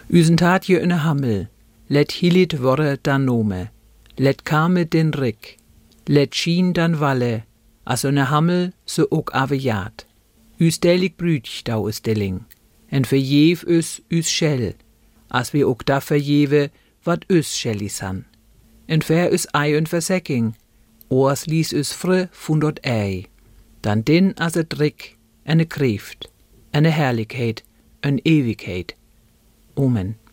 Usen taatje in hammel, let hilit worre dan nome, let kame den rik, let schien dan walle, as in hammel so ook avejaat. Us delig brütj dau is deling, en verjeef us schell, as we ook da verjewe, wat us schellis han. En ver us ei en versekking, oas lies us fre fundot ei, dan din as het rik, en kreeft, en herlijkheid, en eeuwigheid. Amen.